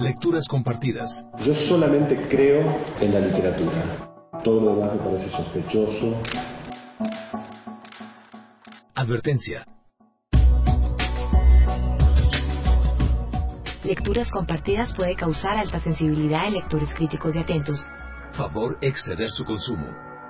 Lecturas compartidas. Yo solamente creo en la literatura. Todo lo demás me parece sospechoso. Advertencia. Lecturas compartidas puede causar alta sensibilidad en lectores críticos y atentos. Favor exceder su consumo.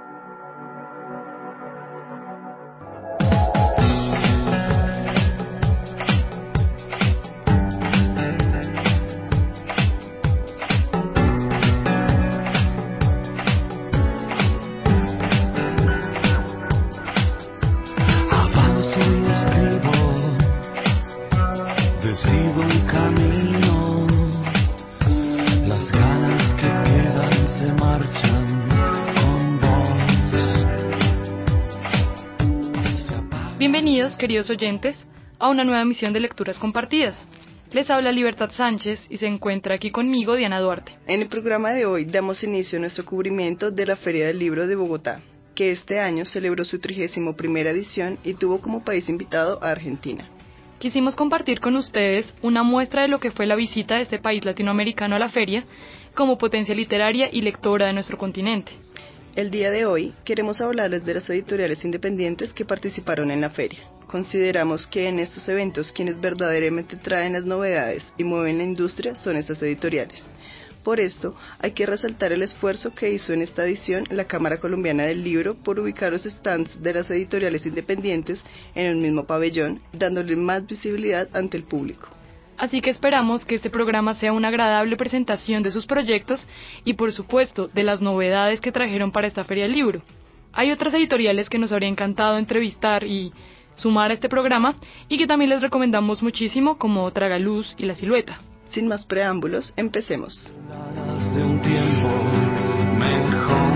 Bienvenidos, queridos oyentes, a una nueva emisión de Lecturas Compartidas. Les habla Libertad Sánchez y se encuentra aquí conmigo Diana Duarte. En el programa de hoy damos inicio a nuestro cubrimiento de la Feria del Libro de Bogotá, que este año celebró su 31ª edición y tuvo como país invitado a Argentina. Quisimos compartir con ustedes una muestra de lo que fue la visita de este país latinoamericano a la feria como potencia literaria y lectora de nuestro continente. El día de hoy queremos hablarles de las editoriales independientes que participaron en la feria. Consideramos que en estos eventos quienes verdaderamente traen las novedades y mueven la industria son estas editoriales. Por esto, hay que resaltar el esfuerzo que hizo en esta edición la Cámara Colombiana del Libro por ubicar los stands de las editoriales independientes en el mismo pabellón, dándole más visibilidad ante el público. Así que esperamos que este programa sea una agradable presentación de sus proyectos y, por supuesto, de las novedades que trajeron para esta Feria del Libro. Hay otras editoriales que nos habría encantado entrevistar y sumar a este programa y que también les recomendamos muchísimo, como Tragaluz y La Silueta. Sin más preámbulos, empecemos. De un tiempo mejor.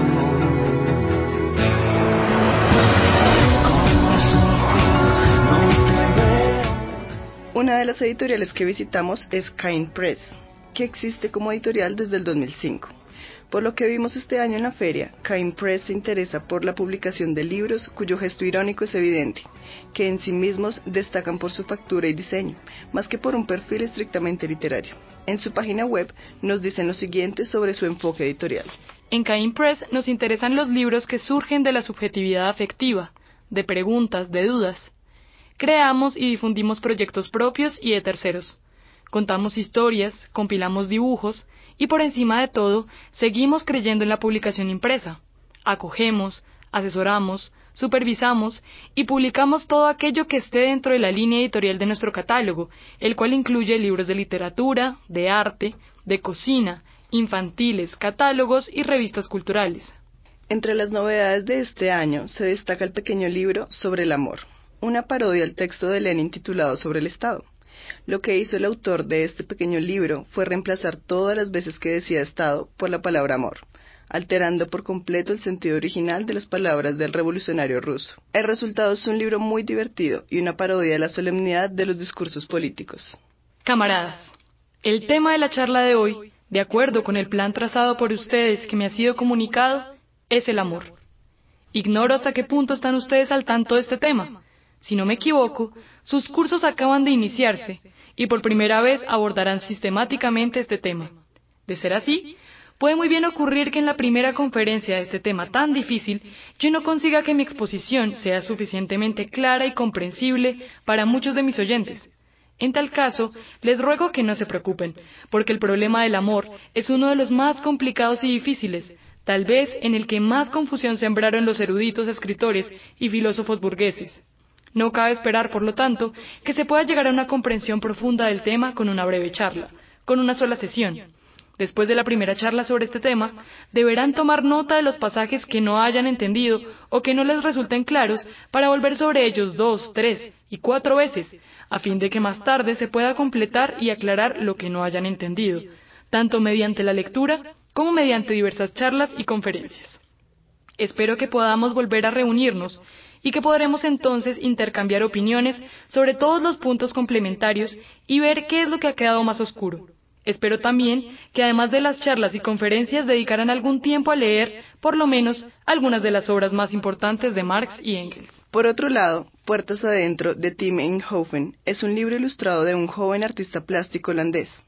Una de las editoriales que visitamos es Kind Press, que existe como editorial desde el 2005. Por lo que vimos este año en la feria, Kind Press se interesa por la publicación de libros cuyo gesto irónico es evidente, que en sí mismos destacan por su factura y diseño, más que por un perfil estrictamente literario. En su página web nos dicen lo siguiente sobre su enfoque editorial. En Kind Press nos interesan los libros que surgen de la subjetividad afectiva, de preguntas, de dudas. Creamos y difundimos proyectos propios y de terceros. Contamos historias, compilamos dibujos y por encima de todo, seguimos creyendo en la publicación impresa. Acogemos, asesoramos, supervisamos y publicamos todo aquello que esté dentro de la línea editorial de nuestro catálogo, el cual incluye libros de literatura, de arte, de cocina, infantiles, catálogos y revistas culturales. Entre las novedades de este año se destaca el pequeño libro Sobre el amor, una parodia al texto de Lenin titulado Sobre el Estado. Lo que hizo el autor de este pequeño libro fue reemplazar todas las veces que decía Estado por la palabra amor, alterando por completo el sentido original de las palabras del revolucionario ruso. El resultado es un libro muy divertido y una parodia de la solemnidad de los discursos políticos. Camaradas, el tema de la charla de hoy, de acuerdo con el plan trazado por ustedes que me ha sido comunicado, es el amor. Ignoro hasta qué punto están ustedes al tanto de este tema. Si no me equivoco, sus cursos acaban de iniciarse y por primera vez abordarán sistemáticamente este tema. De ser así, puede muy bien ocurrir que en la primera conferencia de este tema tan difícil, yo no consiga que mi exposición sea suficientemente clara y comprensible para muchos de mis oyentes. En tal caso, les ruego que no se preocupen, porque el problema del amor es uno de los más complicados y difíciles, tal vez en el que más confusión sembraron los eruditos escritores y filósofos burgueses. No cabe esperar, por lo tanto, que se pueda llegar a una comprensión profunda del tema con una breve charla, con una sola sesión. Después de la primera charla sobre este tema, deberán tomar nota de los pasajes que no hayan entendido o que no les resulten claros para volver sobre ellos 2, 3 y 4 veces, a fin de que más tarde se pueda completar y aclarar lo que no hayan entendido, tanto mediante la lectura como mediante diversas charlas y conferencias. Espero que podamos volver a reunirnos y que podremos entonces intercambiar opiniones sobre todos los puntos complementarios y ver qué es lo que ha quedado más oscuro. Espero también que además de las charlas y conferencias dedicarán algún tiempo a leer, por lo menos, algunas de las obras más importantes de Marx y Engels. Por otro lado, Puertas Adentro, de Tim Eindhoven, es un libro ilustrado de un joven artista plástico holandés.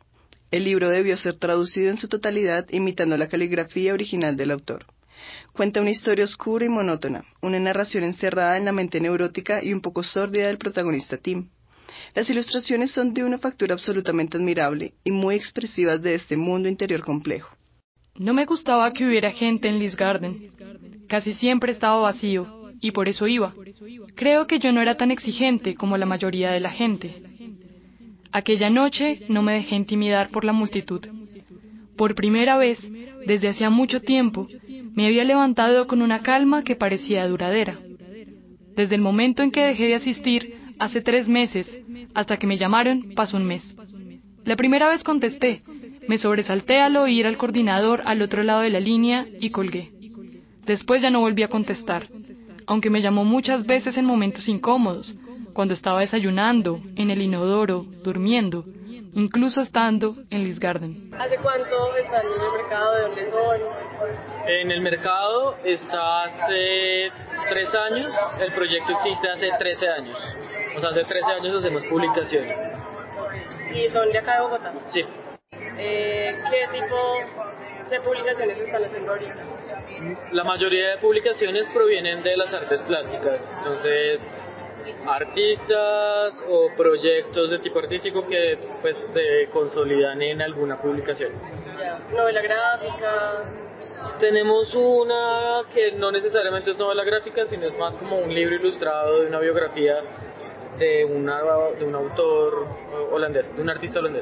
El libro debió ser traducido en su totalidad imitando la caligrafía original del autor. Cuenta una historia oscura y monótona, una narración encerrada en la mente neurótica y un poco sórdida del protagonista Tim. Las ilustraciones son de una factura absolutamente admirable y muy expresivas de este mundo interior complejo. No me gustaba que hubiera gente en Lisgarden. Casi siempre estaba vacío, y por eso iba. Creo que yo no era tan exigente como la mayoría de la gente. Aquella noche no me dejé intimidar por la multitud. Por primera vez, desde hacía mucho tiempo, me había levantado con una calma que parecía duradera. Desde el momento en que dejé de asistir, hace 3 meses, hasta que me llamaron, pasó un mes. La primera vez contesté, me sobresalté al oír al coordinador al otro lado de la línea y colgué. Después ya no volví a contestar, aunque me llamó muchas veces en momentos incómodos, cuando estaba desayunando, en el inodoro, durmiendo, incluso estando en Lisgarden. ¿Hace cuánto están en el mercado? ¿De dónde son? En el mercado está hace 3 años, el proyecto existe hace 13 años. O sea, hace 13 años hacemos publicaciones. ¿Y son de acá de Bogotá? Sí. ¿Qué tipo de publicaciones están haciendo ahorita? La mayoría de publicaciones provienen de las artes plásticas, entonces artistas o proyectos de tipo artístico que pues se consolidan en alguna publicación. Ya. ¿Novela gráfica? Tenemos una que no necesariamente es novela gráfica, sino es más como un libro ilustrado de una biografía de un autor holandés, de un artista holandés.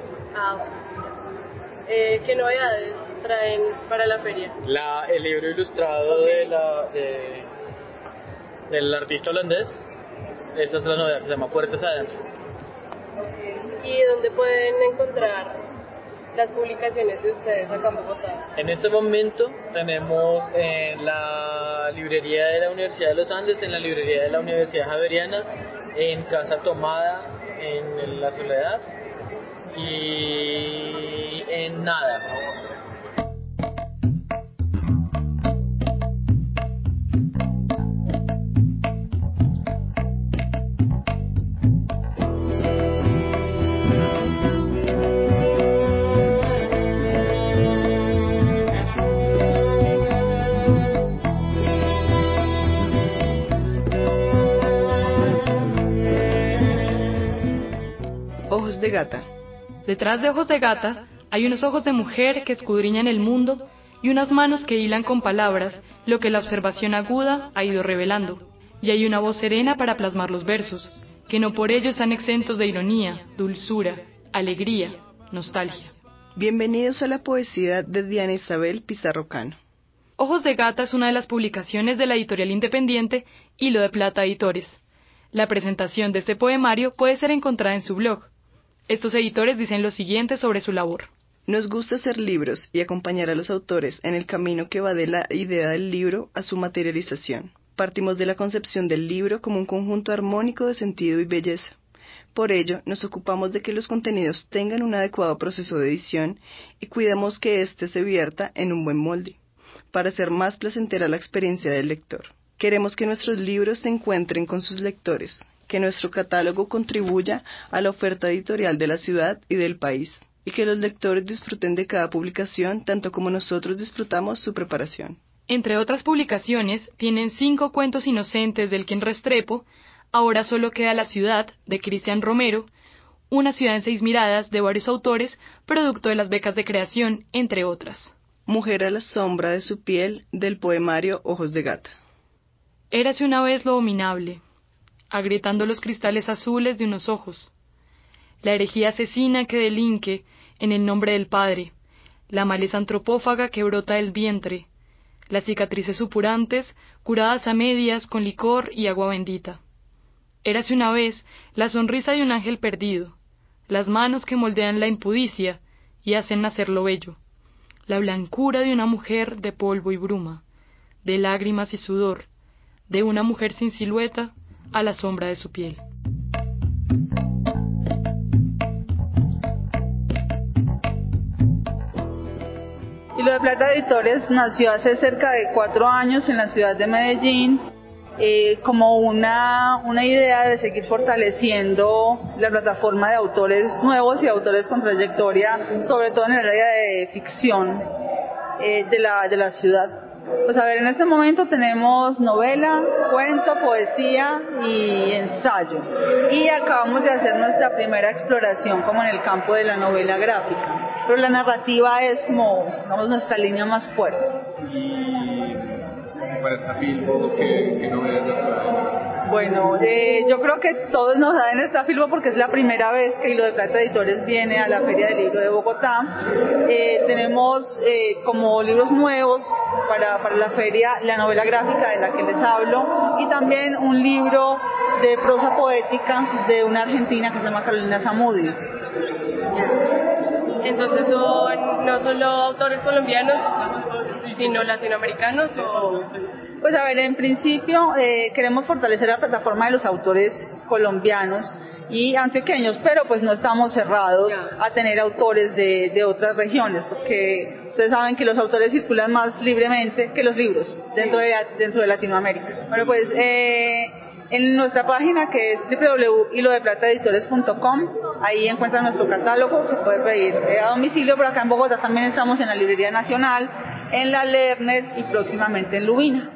¿Qué novedades traen para la feria? El libro ilustrado del artista holandés, esa es la novedad, que se llama Puertas Adentro. ¿Y dónde pueden encontrar las publicaciones de ustedes acá en Bogotá? En este momento tenemos en la librería de la Universidad de los Andes, en la librería de la Universidad Javeriana, en Casa Tomada, en La Soledad, y en Nada. Ojos de gata. Detrás de Ojos de Gata hay unos ojos de mujer que escudriñan el mundo y unas manos que hilan con palabras lo que la observación aguda ha ido revelando. Y hay una voz serena para plasmar los versos, que no por ello están exentos de ironía, dulzura, alegría, nostalgia. Bienvenidos a la poesía de Diana Isabel Pizarro Cano. Ojos de Gata es una de las publicaciones de la editorial independiente Hilo de Plata Editores. La presentación de este poemario puede ser encontrada en su blog. Estos editores dicen lo siguiente sobre su labor. Nos gusta hacer libros y acompañar a los autores en el camino que va de la idea del libro a su materialización. Partimos de la concepción del libro como un conjunto armónico de sentido y belleza. Por ello, nos ocupamos de que los contenidos tengan un adecuado proceso de edición y cuidamos que éste se vierta en un buen molde, para hacer más placentera la experiencia del lector. Queremos que nuestros libros se encuentren con sus lectores, que nuestro catálogo contribuya a la oferta editorial de la ciudad y del país, y que los lectores disfruten de cada publicación tanto como nosotros disfrutamos su preparación. Entre otras publicaciones, tienen 5 cuentos inocentes del Quien Restrepo, Ahora solo queda la ciudad, de Cristian Romero, Una ciudad en 6 miradas, de varios autores, producto de las becas de creación, entre otras. Mujer a la sombra de su piel, del poemario Ojos de Gata. Érase una vez lo dominable, agrietando los cristales azules de unos ojos. La herejía asesina que delinque en el nombre del Padre, la maleza antropófaga que brota del vientre, las cicatrices supurantes curadas a medias con licor y agua bendita. Érase una vez la sonrisa de un ángel perdido, las manos que moldean la impudicia y hacen nacer lo bello, la blancura de una mujer de polvo y bruma, de lágrimas y sudor, de una mujer sin silueta a la sombra de su piel. Hilo de Plata Editores nació hace cerca de 4 años en la ciudad de Medellín como una idea de seguir fortaleciendo la plataforma de autores nuevos y autores con trayectoria, sobre todo en el área de ficción de la ciudad. Pues a ver, en este momento tenemos novela, cuento, poesía y ensayo. Y acabamos de hacer nuestra primera exploración como en el campo de la novela gráfica. Pero la narrativa es como, digamos, nuestra línea más fuerte. Y para esta Filbo, ¿qué novelas nos traen? Bueno, yo creo que todos nos dan esta Filbo porque es la primera vez que Hilo de Plata Editores viene a la Feria del Libro de Bogotá. Tenemos como libros nuevos para la feria la novela gráfica de la que les hablo y también un libro de prosa poética de una argentina que se llama Carolina Zamudio. Entonces no solo autores colombianos, sino latinoamericanos o... Pues a ver, en principio queremos fortalecer la plataforma de los autores colombianos y antioqueños, pero pues no estamos cerrados a tener autores de otras regiones, porque ustedes saben que los autores circulan más libremente que los libros dentro de Latinoamérica. Bueno, pues en nuestra página, que es www.hilodeplataeditores.com, ahí encuentran nuestro catálogo, se puede pedir a domicilio, pero acá en Bogotá también estamos en la Librería Nacional, en la Lerner y próximamente en Lubina.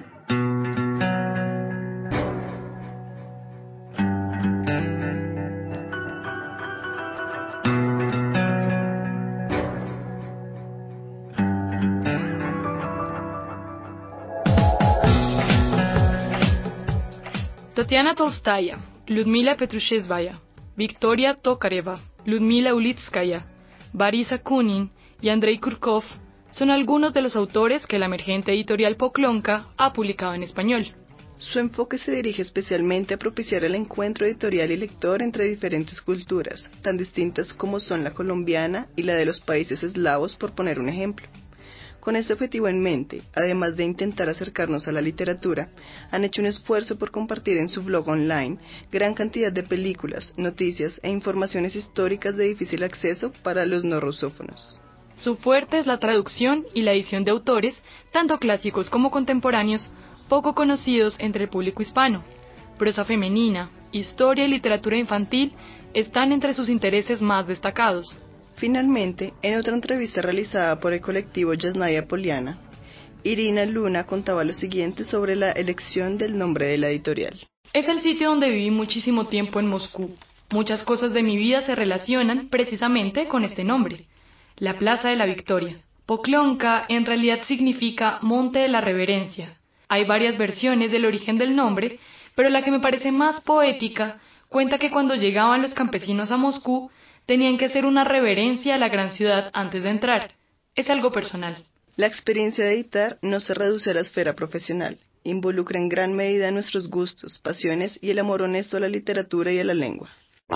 Tatiana Tolstaya, Ludmila Petrushevskaya, Victoria Tokareva, Ludmila Ulitskaya, Borisa Kunin y Andrei Kurkov son algunos de los autores que la emergente editorial Poklonka ha publicado en español. Su enfoque se dirige especialmente a propiciar el encuentro editorial y lector entre diferentes culturas, tan distintas como son la colombiana y la de los países eslavos, por poner un ejemplo. Con este objetivo en mente, además de intentar acercarnos a la literatura, han hecho un esfuerzo por compartir en su blog online gran cantidad de películas, noticias e informaciones históricas de difícil acceso para los no rusófonos. Su fuerte es la traducción y la edición de autores, tanto clásicos como contemporáneos, poco conocidos entre el público hispano. Prosa femenina, historia y literatura infantil están entre sus intereses más destacados. Finalmente, en otra entrevista realizada por el colectivo Yasnaya Poliana, Irina Luna contaba lo siguiente sobre la elección del nombre de la editorial. Es el sitio donde viví muchísimo tiempo en Moscú. Muchas cosas de mi vida se relacionan precisamente con este nombre. La Plaza de la Victoria. Poklonka en realidad significa Monte de la Reverencia. Hay varias versiones del origen del nombre, pero la que me parece más poética cuenta que cuando llegaban los campesinos a Moscú, tenían que hacer una reverencia a la gran ciudad antes de entrar. Es algo personal. La experiencia de editar no se reduce a la esfera profesional. Involucra en gran medida nuestros gustos, pasiones y el amor honesto a la literatura y a la lengua.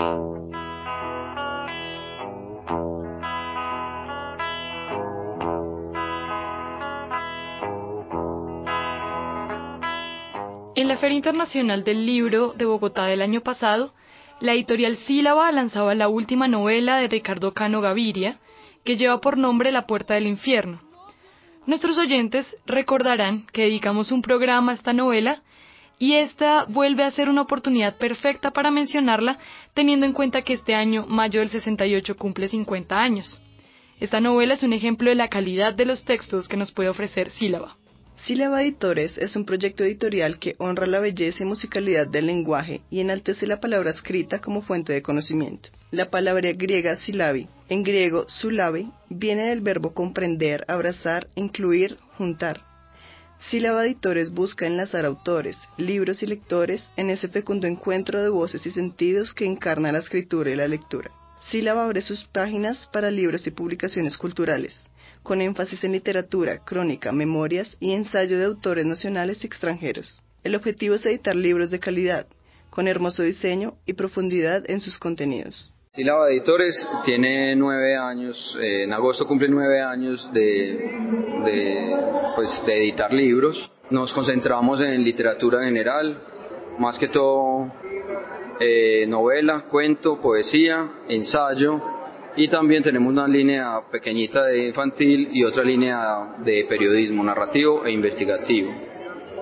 En la Feria Internacional del Libro de Bogotá del año pasado, la editorial Sílaba lanzaba la última novela de Ricardo Cano Gaviria, que lleva por nombre La Puerta del Infierno. Nuestros oyentes recordarán que dedicamos un programa a esta novela y esta vuelve a ser una oportunidad perfecta para mencionarla, teniendo en cuenta que este año, mayo del 68, cumple 50 años. Esta novela es un ejemplo de la calidad de los textos que nos puede ofrecer Sílaba. Sílaba Editores es un proyecto editorial que honra la belleza y musicalidad del lenguaje y enaltece la palabra escrita como fuente de conocimiento. La palabra griega silabi, en griego sulabi, viene del verbo comprender, abrazar, incluir, juntar. Sílaba Editores busca enlazar autores, libros y lectores en ese fecundo encuentro de voces y sentidos que encarna la escritura y la lectura. Sílaba abre sus páginas para libros y publicaciones culturales, con énfasis en literatura, crónica, memorias y ensayo de autores nacionales y extranjeros. El objetivo es editar libros de calidad, con hermoso diseño y profundidad en sus contenidos. Sílaba Editores tiene 9 años, en agosto cumple 9 años de editar libros. Nos concentramos en literatura general, más que todo novela, cuento, poesía, ensayo, y también tenemos una línea pequeñita de infantil y otra línea de periodismo narrativo e investigativo.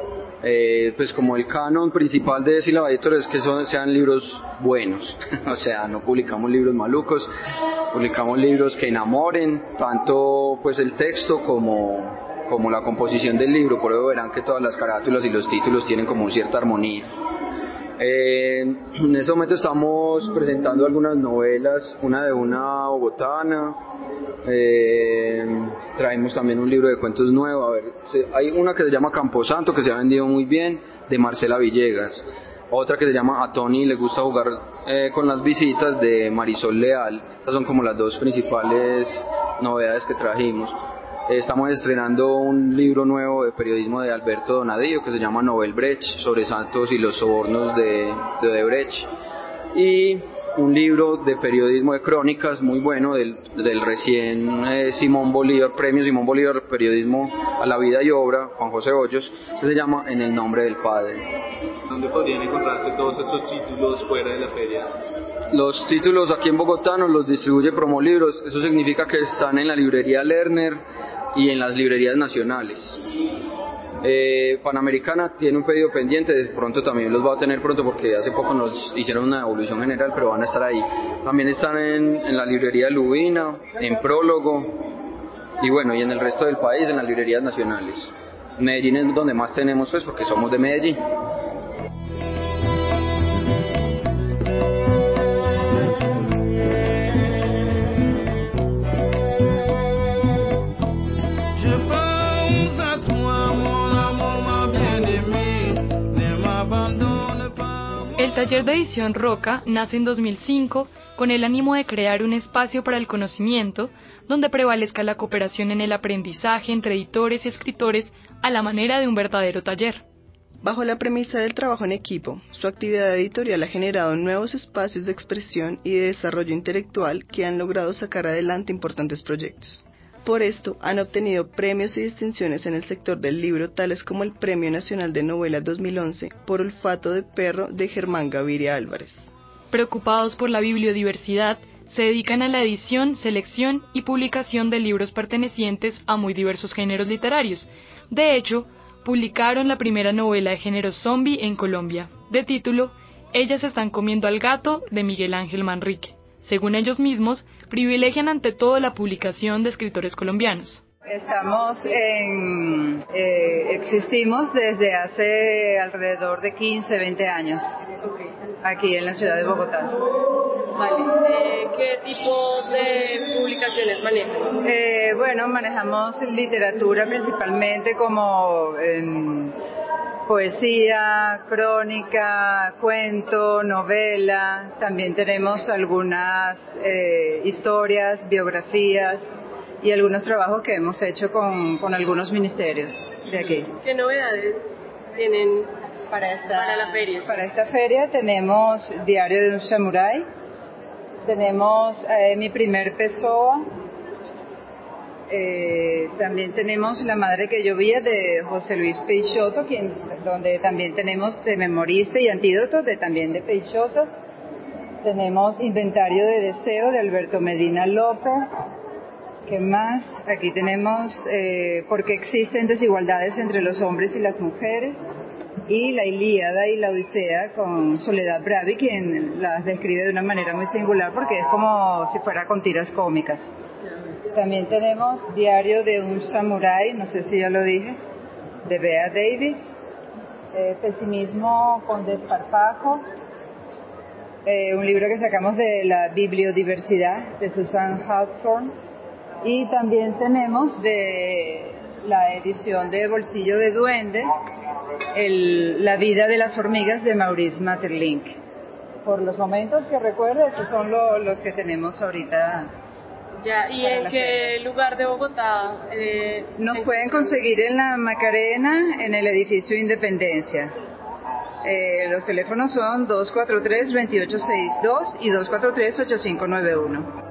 Pues como el canon principal de Sílaba Editor es que sean libros buenos, o sea, no publicamos libros malucos, publicamos libros que enamoren, tanto pues el texto como la composición del libro. Por eso verán que todas las carátulas y los títulos tienen como cierta armonía. En ese momento estamos presentando algunas novelas, una de una bogotana, traemos también un libro de cuentos nuevo. A ver, hay una que se llama Camposanto, que se ha vendido muy bien, de Marcela Villegas. Otra que se llama A Tony le gusta jugar con las visitas, de Marisol Leal. Estas son como las dos principales novedades que trajimos. Estamos estrenando un libro nuevo de periodismo de Alberto Donadillo que se llama Novel Brecht, sobre Santos y los sobornos de Odebrecht, y un libro de periodismo de crónicas muy bueno del recién Simón Bolívar, premio Simón Bolívar Periodismo a la Vida y Obra, Juan José Hoyos, que se llama En el Nombre del Padre. ¿Dónde podrían encontrarse todos estos títulos fuera de la feria? Los títulos aquí en Bogotá nos los distribuye Promolibros. Eso significa que están en la librería Lerner y en las librerías nacionales. Panamericana tiene un pedido pendiente, de pronto también los va a tener pronto, porque hace poco nos hicieron una devolución general, pero van a estar ahí. También están en la librería Lubina, en Prólogo, y bueno, y en el resto del país, en las librerías nacionales. Medellín es donde más tenemos, pues, porque somos de Medellín. El taller de edición Roca nace en 2005 con el ánimo de crear un espacio para el conocimiento donde prevalezca la cooperación en el aprendizaje entre editores y escritores a la manera de un verdadero taller. Bajo la premisa del trabajo en equipo, su actividad editorial ha generado nuevos espacios de expresión y de desarrollo intelectual que han logrado sacar adelante importantes proyectos. Por esto, han obtenido premios y distinciones en el sector del libro, tales como el Premio Nacional de Novela 2011 por Olfato de Perro de Germán Gaviria Álvarez. Preocupados por la bibliodiversidad, se dedican a la edición, selección y publicación de libros pertenecientes a muy diversos géneros literarios. De hecho, publicaron la primera novela de género zombie en Colombia, de título Ellas están comiendo al gato, de Miguel Ángel Manrique. Según ellos mismos, privilegian ante todo la publicación de escritores colombianos. Existimos desde hace alrededor de 15, 20 años, aquí en la ciudad de Bogotá. Vale. ¿Qué tipo de publicaciones manejan? Bueno, manejamos literatura principalmente como poesía, crónica, cuento, novela. También tenemos algunas historias, biografías y algunos trabajos que hemos hecho con algunos ministerios de aquí. ¿Qué novedades tienen para la feria? Para esta feria tenemos Diario de un Samurái, tenemos Mi primer Pessoa, también tenemos La madre que llovía de José Luis Peixoto, donde también tenemos de Memorista y Antídoto también de Peixoto. Tenemos Inventario de Deseo de Alberto Medina López. ¿Qué más? Aquí tenemos ¿Por qué existen desigualdades entre los hombres y las mujeres? Y La Ilíada y la Odisea con Soledad Bravi, quien las describe de una manera muy singular porque es como si fuera con tiras cómicas. También tenemos Diario de un Samurái, no sé si ya lo dije, de Bea Davis. Pesimismo con desparpajo, un libro que sacamos de la bibliodiversidad de Susan Hawthorne. Y también tenemos de la edición de Bolsillo de Duende, La vida de las hormigas de Maurice Maeterlinck. Por los momentos que recuerdo, esos son los que tenemos ahorita. Ya, ¿y en qué lugar de Bogotá? Nos pueden conseguir en la Macarena, en el edificio Independencia. Los teléfonos son 243-2862 y 243-8591.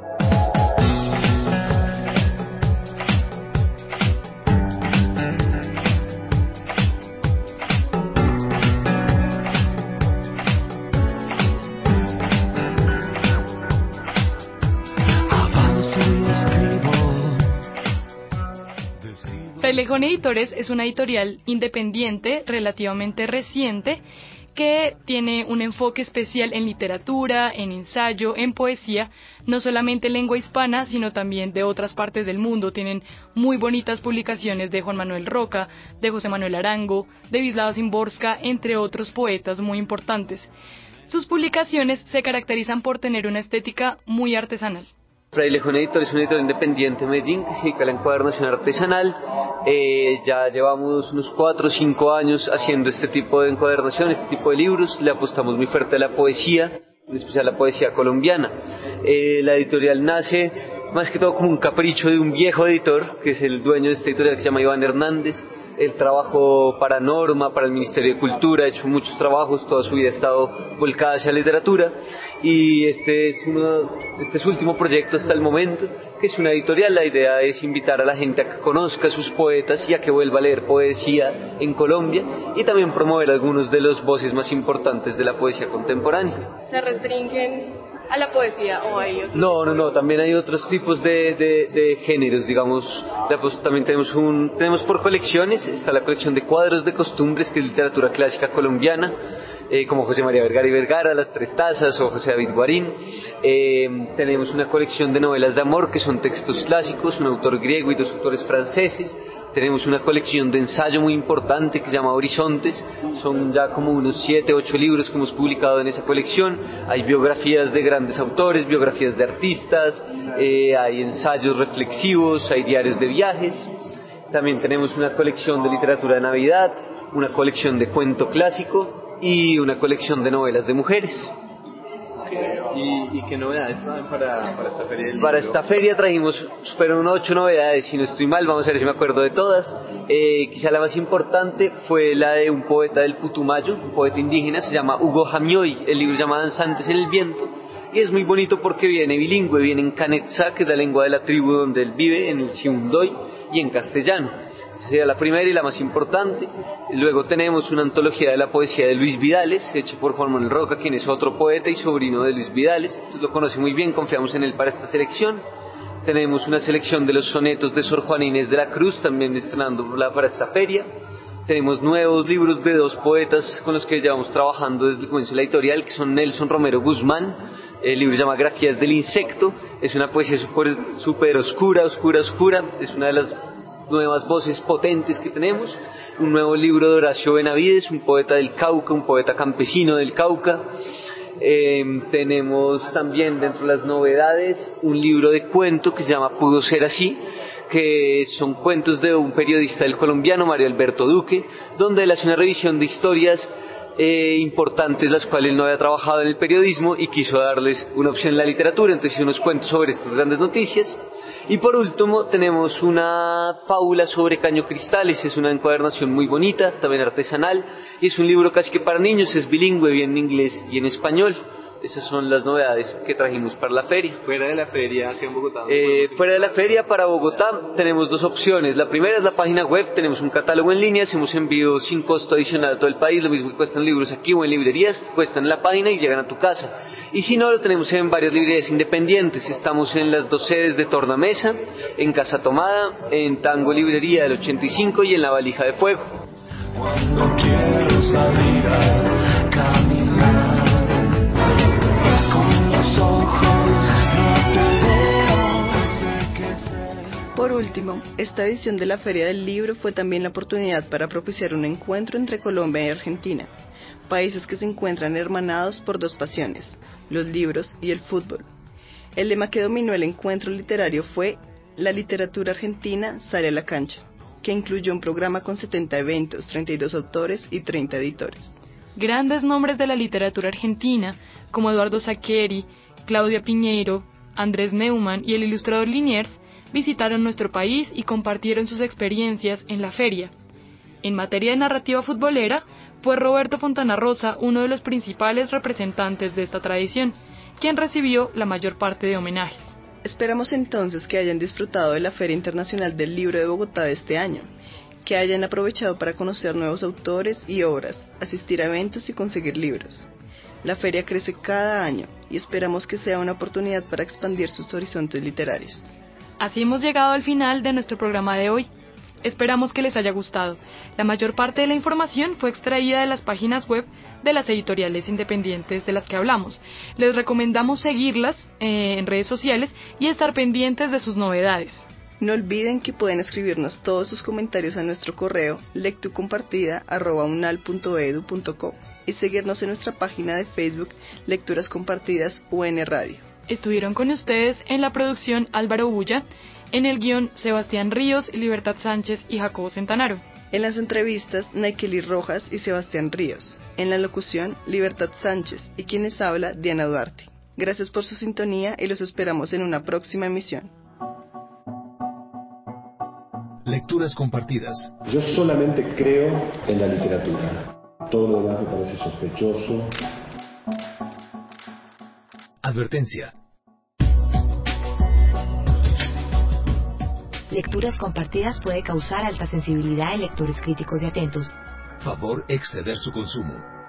Frailejón Editores es una editorial independiente relativamente reciente que tiene un enfoque especial en literatura, en ensayo, en poesía, no solamente en lengua hispana, sino también de otras partes del mundo. Tienen muy bonitas publicaciones de Juan Manuel Roca, de José Manuel Arango, de Wisława Szymborska, entre otros poetas muy importantes. Sus publicaciones se caracterizan por tener una estética muy artesanal. Frailejón Editor es un editor independiente de Medellín que se dedica a la encuadernación artesanal. Ya llevamos unos 4 o 5 años haciendo este tipo de encuadernación, este tipo de libros. Le apostamos muy fuerte a la poesía, en especial a la poesía colombiana. La editorial nace más que todo como un capricho de un viejo editor, que es el dueño de esta editorial, que se llama Iván Hernández. Él trabajó para Norma, para el Ministerio de Cultura, ha hecho muchos trabajos, toda su vida ha estado volcada hacia la literatura, y este es su último proyecto hasta el momento, que es una editorial. La idea es invitar a la gente a que conozca a sus poetas y a que vuelva a leer poesía en Colombia, y también promover algunos de los voces más importantes de la poesía contemporánea. ¿Se restringen a la poesía o hay otros? No, también hay otros tipos de géneros, digamos. Pues, también tenemos por colecciones. Está la colección de cuadros de costumbres, que es literatura clásica colombiana, como José María Vergara y Vergara, Las Tres Tazas o José David Guarín. Tenemos una colección de novelas de amor, que son textos clásicos, un autor griego y 2 autores franceses. Tenemos una colección de ensayo muy importante que se llama Horizontes. Son ya como unos 7, 8 libros que hemos publicado en esa colección. Hay biografías de grandes autores, biografías de artistas, hay ensayos reflexivos, hay diarios de viajes. También tenemos una colección de literatura de Navidad, una colección de cuento clásico y una colección de novelas de mujeres. ¿Y qué novedades saben para esta feria del libro? Para esta feria trajimos, fueron 8 novedades, si no estoy mal, vamos a ver si me acuerdo de todas. Quizá la más importante fue la de un poeta del Putumayo, un poeta indígena, se llama Hugo Jamioy. El libro se llama Danzantes en el Viento, y es muy bonito porque viene bilingüe, viene en Canetza, que es la lengua de la tribu donde él vive, en el Siundoy, y en castellano. Sería la primera y la más importante. Luego tenemos una antología de la poesía de Luis Vidales, hecha por Juan Manuel Roca, quien es otro poeta y sobrino de Luis Vidales. Entonces, lo conoce muy bien, confiamos en él para esta selección. Tenemos una selección de los sonetos de Sor Juana Inés de la Cruz, también estrenándola para esta feria. Tenemos nuevos libros de 2 poetas con los que llevamos trabajando desde el comienzo de la editorial, que son Nelson Romero Guzmán. El libro se llama Grafías del Insecto. Es una poesía súper oscura. Es una de las nuevas voces potentes que tenemos. Un nuevo libro de Horacio Benavides, un poeta del Cauca, un poeta campesino del Cauca. Tenemos también dentro de las novedades un libro de cuento que se llama Pudo Ser Así, que son cuentos de un periodista del colombiano, Mario Alberto Duque, donde él hace una revisión de historias importantes, las cuales él no había trabajado en el periodismo y quiso darles una opción en la literatura. Entonces hizo unos cuentos sobre estas grandes noticias. Y por último tenemos una fábula sobre Caño Cristales. Es una encuadernación muy bonita, también artesanal, y es un libro casi que para niños, es bilingüe, bien en inglés y en español. Esas son las novedades que trajimos para la feria. Fuera de la feria, aquí en Bogotá. Fuera de la feria, para Bogotá, tenemos 2 opciones. La primera es la página web, tenemos un catálogo en línea, hacemos envío sin costo adicional a todo el país, lo mismo que cuestan libros aquí o en librerías, cuestan en la página y llegan a tu casa. Y si no, lo tenemos en varias librerías independientes. Estamos en las 2 sedes de Tornamesa, en Casa Tomada, en Tango Librería del 85 y en La Valija de Fuego. Cuando quiero salir a caminar. Por último, esta edición de la Feria del Libro fue también la oportunidad para propiciar un encuentro entre Colombia y Argentina, países que se encuentran hermanados por 2 pasiones, los libros y el fútbol. El lema que dominó el encuentro literario fue «La literatura argentina sale a la cancha», que incluyó un programa con 70 eventos, 32 autores y 30 editores. Grandes nombres de la literatura argentina, como Eduardo Saccheri, Claudia Piñeiro, Andrés Neumann y el ilustrador Liniers, visitaron nuestro país y compartieron sus experiencias en la feria. En materia de narrativa futbolera, fue Roberto Fontana Rosa uno de los principales representantes de esta tradición, quien recibió la mayor parte de homenajes. Esperamos entonces que hayan disfrutado de la Feria Internacional del Libro de Bogotá de este año, que hayan aprovechado para conocer nuevos autores y obras, asistir a eventos y conseguir libros. La feria crece cada año y esperamos que sea una oportunidad para expandir sus horizontes literarios. Así hemos llegado al final de nuestro programa de hoy. Esperamos que les haya gustado. La mayor parte de la información fue extraída de las páginas web de las editoriales independientes de las que hablamos. Les recomendamos seguirlas en redes sociales y estar pendientes de sus novedades. No olviden que pueden escribirnos todos sus comentarios a nuestro correo lectucompartida@unal.edu.co y seguirnos en nuestra página de Facebook Lecturas Compartidas UN Radio. Estuvieron con ustedes en la producción Álvaro Bulla, en el guión Sebastián Ríos, Libertad Sánchez y Jacobo Centanaro. En las entrevistas Naikeli Rojas y Sebastián Ríos. En la locución Libertad Sánchez y quienes habla Diana Duarte. Gracias por su sintonía y los esperamos en una próxima emisión. Lecturas compartidas. Yo solamente creo en la literatura. Todo lo demás me parece sospechoso. Advertencia. Lecturas compartidas puede causar alta sensibilidad en lectores críticos y atentos. Favor exceder su consumo.